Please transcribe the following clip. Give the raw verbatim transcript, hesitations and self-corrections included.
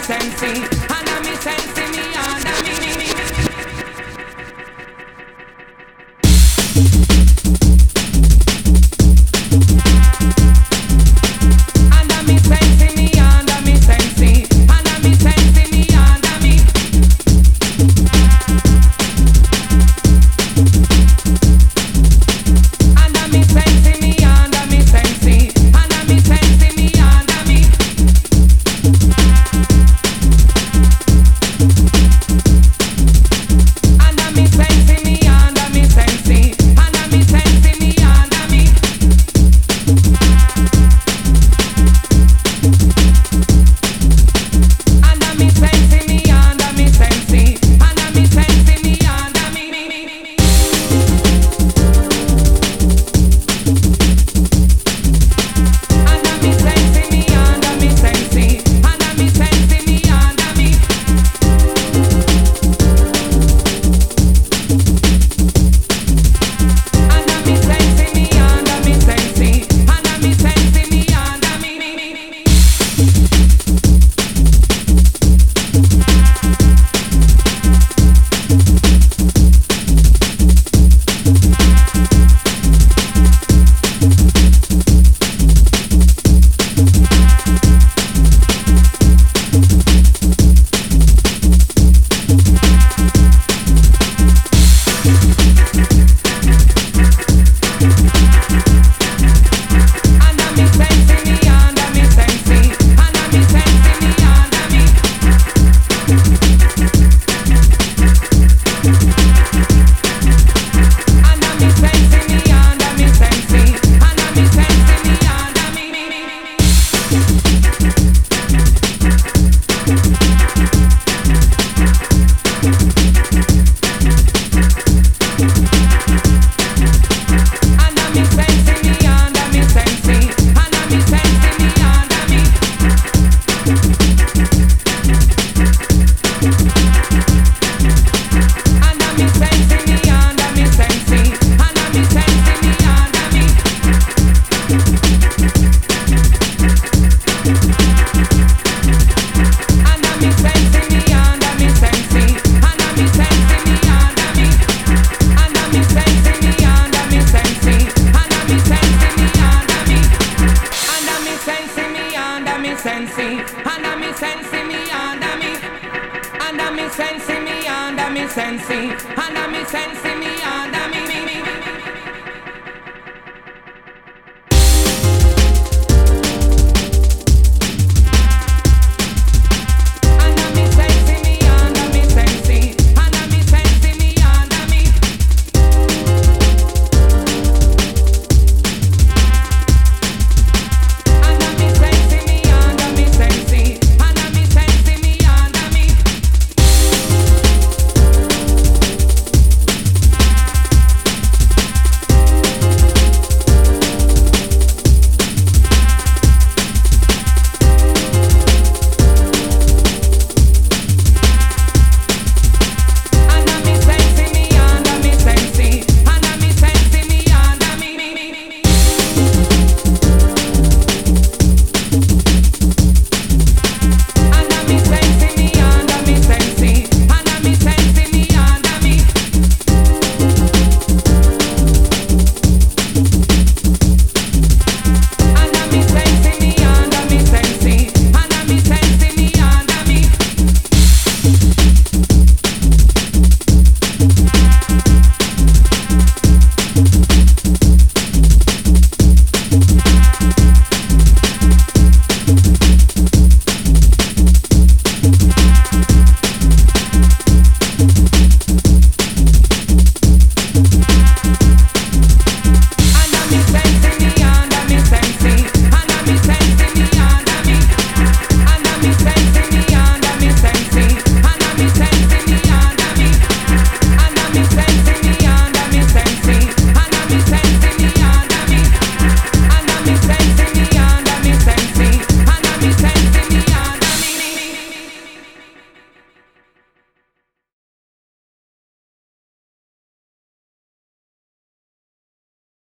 sensi, under me sensi, me under me. Under me sensi, me under me sensi, under me sensi, me under me. Under me sensi, me under me sensi, under me sensi, me under me. Under me sensi, me under me sensi, under me sensi, me under me. Under me sensi, me under me sensi, under me sensi, me under me. Under me sensi, me under me sensi, under me sensi, me under me. Under me sensi, me under me sensi, under me sensi, me under me. Under me sensi, me under me sensi, under me sensi, me under me. Under me sensi, me under me sensi, under me sensi, me under me. Under me sensi, me under me sensi, under me sensi, me under me. Under me sensi, me under me sensi, under me sensi, me under me. Under me sensi, me under me sensi, under me sensi, me under me. Under me sensi, me under me sensi, under me sensi, me under me. Under me sensi, me under me sensi, under me sensi, me under me. Under me sensi, me under me sensi, under me sensi, me under me.